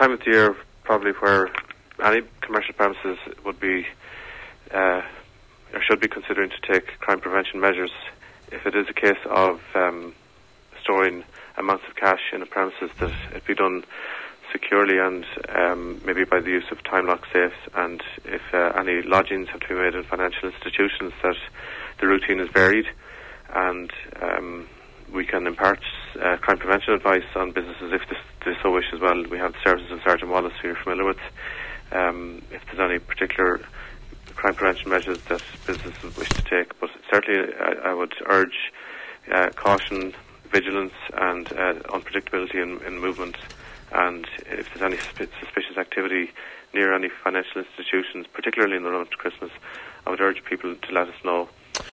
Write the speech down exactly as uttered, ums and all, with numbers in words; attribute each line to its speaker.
Speaker 1: time of the year probably where any commercial premises would be uh, or should be considering to take crime prevention measures. If it is a case of um, storing amounts of cash in a premises, that it be done securely and um, maybe by the use of time lock safes, and if uh, any lodgings have to be made in financial institutions, that the routine is varied, and um, we can impart uh, crime prevention advice on businesses if this, they so wish as well. We have the services of Sergeant Wallace, who you're familiar with. Um, if there's any particular crime prevention measures that businesses wish to take, but certainly I, I would urge uh, caution, vigilance and uh, unpredictability in, in movement, and if there's any suspicious activity near any financial institutions, particularly in the run up to Christmas, I would urge people to let us know.